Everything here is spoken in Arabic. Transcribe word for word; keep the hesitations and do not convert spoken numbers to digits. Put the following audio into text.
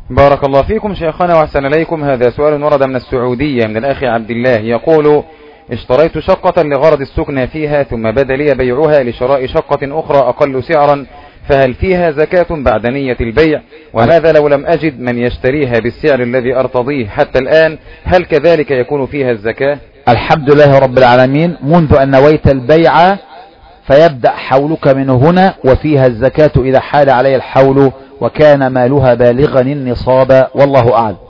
بارك الله فيكم شيخنا وأحسن إليكم. هذا سؤال ورد من السعودية من الأخ عبد الله، يقول: اشتريت شقة لغرض السكنى فيها، ثم بدا لي بيعها لشراء شقة أخرى أقل سعرا، فهل فيها زكاة بعد نية البيع؟ وماذا لو لم أجد من يشتريها بالسعر الذي أرتضيه حتى الآن، هل كذلك يكون فيها الزكاة؟ الحمد لله رب العالمين، منذ أن نويت البيع فيبدأ حولك من هنا، وفيها الزكاة إذا حال علي الحول وكان مالها بالغا النصاب، والله أعلم.